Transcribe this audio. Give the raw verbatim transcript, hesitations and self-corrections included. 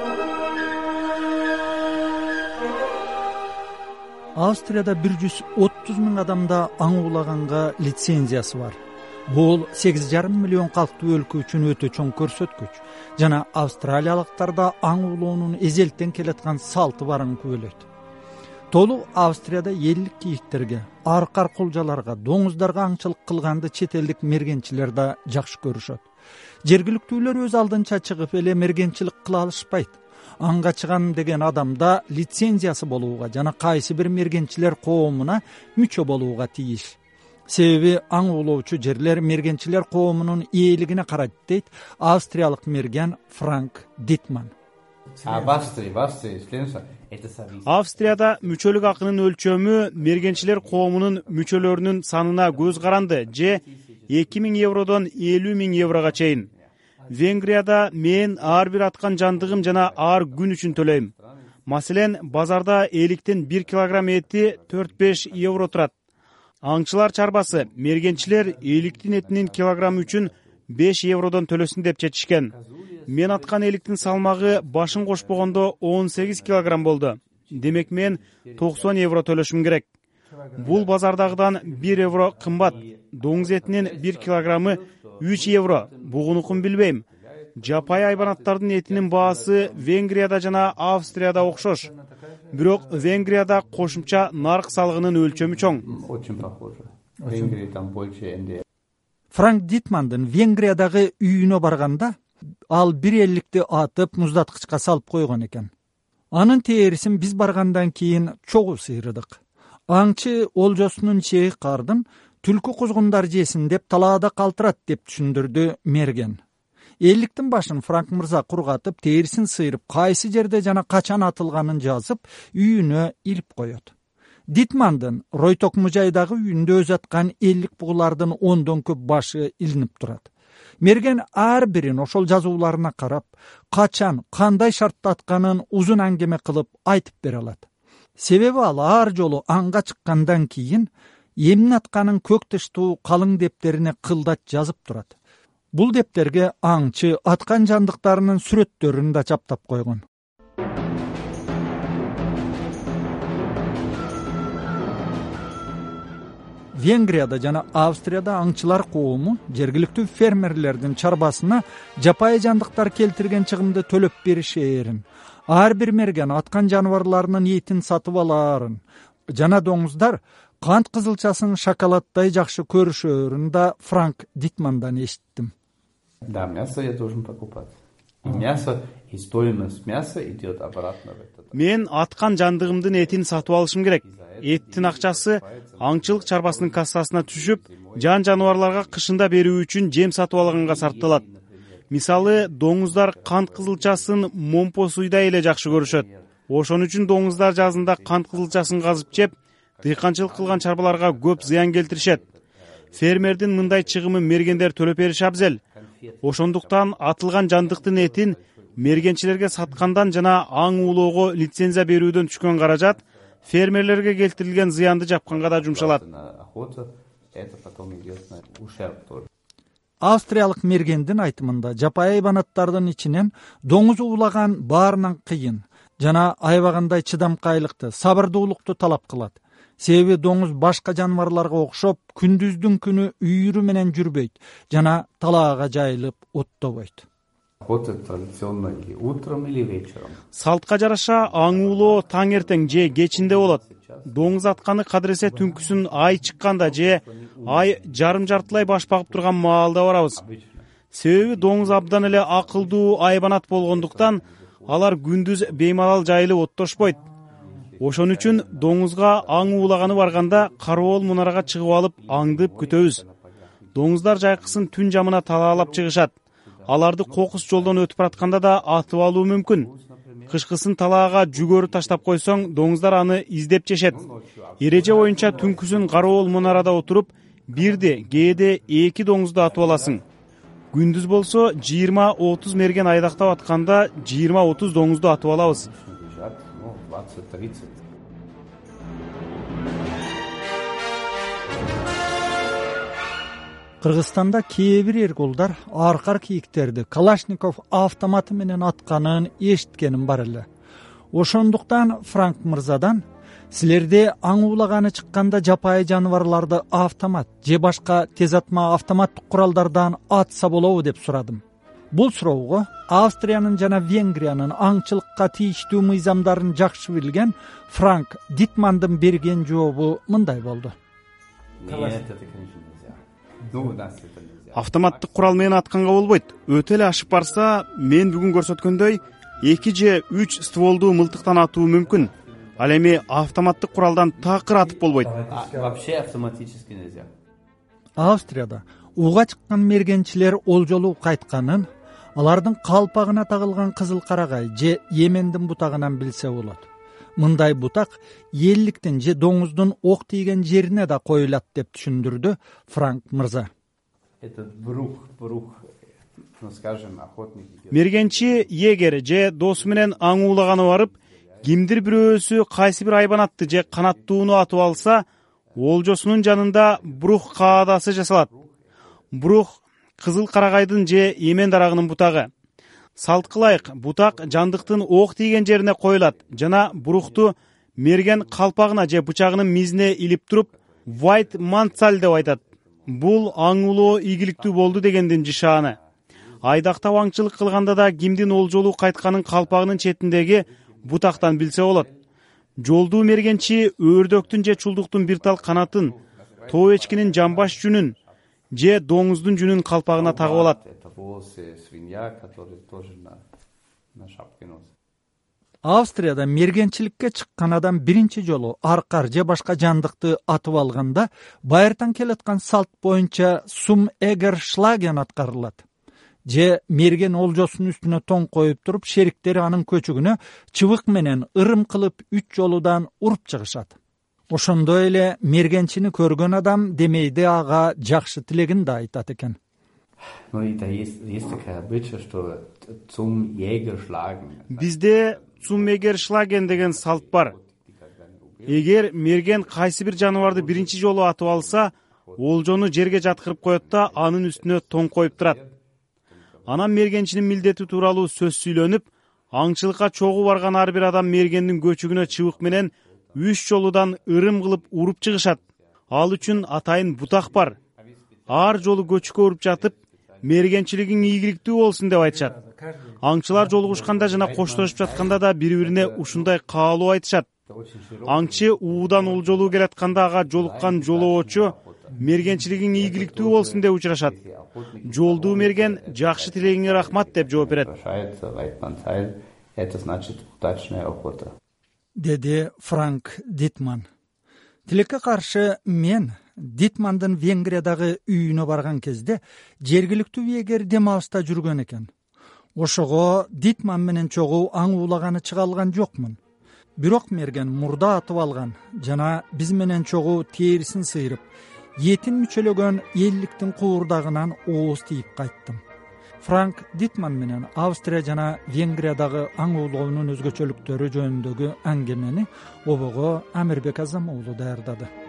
Австрияда бир жүз отуз миң адамда аң уулаганга лицензиясы бар. Бул сегиз жарым миллион калктуу өлкө үчүн өтө чоң көрсөткүч жана австралиялыктарда аң уулоонун эзелтен келаткан салты барын күбөлөйт. Толу Австрияда элдик кийиктерге, аркар кулжаларга, доңуздарга аңчылык кылганды чет элдик мергенчилер да жакшы көрүшөт. Жергиликтүүлөр өз алдынча чыгып эле мергенчилик кыла алышпайт. Аңга чыгам деген адамда лицензиясы болууга жана кайсы бир мергенчилер коомуна мүчө болууга тийиш. Себеби аң уулоочу жерлер мергенчилер коомунун ээлигине карайт дейт австриялык мерген Франк Дитман. Австрияда мүчөлүк акынын өлчөмү мергенчилер коомунун мүчөлөрүнүн санына көз каранды же эки миң евродон элүү миң еврого чейин. Венгрияда мен ар бир аткан жандыгым жана ар күн үчүн төлөйм. Маселен, базарда эликтен бир килограмм эти төрт беш евро турат. Аңчылар чарбасы мергенчилер эликтин этинин килограммы үчүн беш евродон төлөсүн деп чечишкен. Мен аткан эликтин салмагы башын кошпогондо он сегиз килограмм болду. Демек мен токсон евро төлөшүм керек. Бул базардагыдан бир евро кымбат. Доңуз этинин бир килограммы үч евро. Бугунукун билбейм. Жапай айбанаттардын этинин баасы Венгрияда жана Австрияда окшош. Бирок Венгрияда кошумча нарк салыгынын өлчөмү чоң. Франк Дитмандын Венгриядагы үйүнө барганда ал бир элликти атып муздаткычка салып койгон экен. Анын терисин биз баргандан кийин чогуу сыйрыдык. Аңчы олжосунун чеги кардын түлкү кузгундар жесин деп талаада калтырат деп түшүндүрдү мерген. Элликтин башын Франк мырза кургатып, терисин сыйрып, кайсы жерде жана качан атылганын жазып, үйүнө илип коет. Дитмандын Ройток мужайдагы үйүндө өз аткан эллик бугулардын ондон көп башы илинип турат. Мерген ар бирин ошол жазууларына карап, качан, кандай шартта атканын узун аңгеме кылып айтып бере алат. Себеби ал ар жолу аңга чыккандан кийин эмне атканын көк тыштуу калың дептерине кылдат жазып турат. Бул дептерге аңчы аткан жандыктарынын сүрөттөрүн да чаптап койгон. Венгрияда жана Австрияда аңчылар коому жергиликтүү фермерлердин чарбасына жапайы жандыктар келтирген чыгымды төлөп беришээрин, ар бир мерген аткан жаныбарларынын этин сатып алаарын жана доңуздар кант кызылчасын шоколаддай жакшы көрүшөөрүн да Франк Дитмандан эшиттим. Да, мясо я должен покупать. И мясо, и стоимость мяса идет обратно в это. Мен аткан жандыгымдын этин сатып алышым керек. Эттин акчасы аңчылык чарбасынын кассасына түшүп, жан жаныбарларга кышында берүү үчүн жем сатып алганга сарпталат. Мисалы, доңуздар кант кызылчасын момпо суйдай эле жакшы көрүшөт. Ошон үчүн доңуздар жазында кант кызылчасын казып жеп, дыйканчылык кылган чарбаларга көп зыян келтиришет. Фермердин мындай чыгымы мергендер төлөп бериши абзел. Ошондуктан атылган жандыктын этин мергенчилерге саткандан жана аң уулоого лицензия берүүдөн түшкөн каражат фермерлерге келтирилген зыянды жапканга да жумшалат. Австриялык мергендин айтымында жапайы айбанаттардын ичинен доңуз уулаган баарынан кыйын жана айбагандай чыдамкайлыкты, сабырдуулукту талап кылат. Себеби доңуз башка жаныбарларга окшоп күндүздүн күнү үйүрү менен жүрбөйт жана талаага жайылып оттобойт. Салтка жараша аң уулоо таң эртең же кечинде болот. Доңуз атканы кадыресе түнкүсүн ай чыкканда же ай жарым жартылай баш багып турган маалда барабыз. Себеби доңуз абдан эле акылдуу айбанат болгондуктан алар күндүз беймалал жайылып оттошпойт. Ошон үчүн доңузга аң уулаганы барганда кароол мунарага чыгып алып аңдып күтөбүз. Доңуздар жайкысын түн жамына талаалап чыгышат. Аларды кокус жолдон өтүп баратканда да атып алуу мүмкүн. Кышкысын талаага жүгөрү таштап койсоң, доңуздар аны издеп жешет. Эреже боюнча түнкүсүн кароол мунарада отуруп, бирде, кээде эки доңузду атып аласың. Күндүз болсо жыйырма отуз мерген айдактап атканда жыйырма отуз доңузду атып алабыз. Кыргызстанда кээ бир эркулдар аркар кийиктерди Калашников автоматы менен атканын эшиткеним бар эле. Ошондуктан Франк мырзадан силерде аң уулаганы чыкканда жапайы жаныбарларды автомат же башка тез атма автоматтык куралдардан атса болобу деп сурадым. Бул суроого Австриянын жана Венгриянын аңчылыкка тийиштүү мыйзамдарын жакшы билген Франк Дитмандын берген жообу мындай болду. Автоматтык курал менен атканга болбойт. Өтө эле ашып барса, мен бүгүн көрсөткөндөй эки же үч стволду мылтыктан атуу мүмкүн. Ал эми автоматтык куралдан такыр атып болбойт. Вообще автоматически нельзя. Австрияда ууга чыккан мергенчилер олжолуу кайтканын алардын калпагына тагылган кызыл карагай же Йемендин бутагынан билсе болот. Мындай бутак элликтин же доңуздун ок тийген жерине да коюлат деп түшүндүрдү Франк мырза. Этот брух, брух, ну скажем, охотник. Мергенчи егер же досу менен аң уулаганы барып, кимдир бирөөсү кайсы бир айбанатты же канаттууну атып алса, олжосунун жанында брух каадасы жасалат. Брух кызыл карагайдын же эмен дарагынын бутагы. Салт кылайык, бутак жандыктын ок тийген жерине коюлат жана брухту мерген калпагына же бычагынын мизине илип туруп, white манцаль деп айтат. Бул аң уулоо ийгиликтүү болду дегендин жишааны. Айдактап аңчылык кылганда да кимдин олжолуу кайтканын калпагынын четиндеги бутактан билсе болот. Жолдуу мергенчи өрдөктүн же чулдуктун бир тал канатын, тоо эчкинин жамбаш жүнүн же доңуздун жүнүн калпагына тагып алат. Австрияда мергенчиликке чыккан адам биринчи жолу аркар же башка жандыкты атып алганда байыртан келаткан салт боюнча сум эгер шлаген аткарылат. Же мерген олжосунун үстүнө тоң коюп туруп, шериктери анын көчүгүнө чыбык менен ырым кылып үч жолудан уруп чыгышат. Ошондой эле мергенчини көргөн адам демейди ага жакшы тилегин да айтат экен. Ну и да есть есть такая обычай, что zum Jäger schlagen. Бизде zum Jäger schlagen деген салт бар. Эгер мерген кайсы бир жаныбарды биринчи жолу атып алса, олжону жерге жаткырып коет да анын үстүнө тоң коюп турат. Анан мергенчинин милдети тууралуу сөз сүйлөнүп, аңчылыкка чогуу барган ар бир адам мергендин көчүгүнө чыбык менен үч жолудан ырым кылып уруп чыгышат. Ал үчүн атайын бутак бар. Ар жолу көчүккө уруп жатып, мергенчилигиң ийгиликтүү болсун деп айтышат. Аңчылар жолугушканда жана коштошуп жатканда да бири-бирине ушундай каалоо айтышат. Аңчы уудан олжолуу келатканда ага жолуккан жолоочу мергенчилигиң ийгиликтүү болсун деп учурашат. Жолдуу мерген жакшы тилегиңе рахмат деп жооп берет. Деди Франк Дитман. Тилекке каршы мен Дитмандын Венгриядагы үйүнө барган кезде жергиликтүү вегер дем алышта жүргөн экен. Ошого Дитман менен чогуу аң уулаганы чыга алган жокмун. Бирок мерген мурда атып алган жана биз менен чогуу терисин сыйрып, етин мүчөлөгөн элликтин куурдагынан ооз тийип кайттым. Франк Дитман менен Австрия жана Венгриядагы аң уулоонун өзгөчөлүктөрү жөнүндөгү аңгемени обого Амирбек Азам уулу даярдады.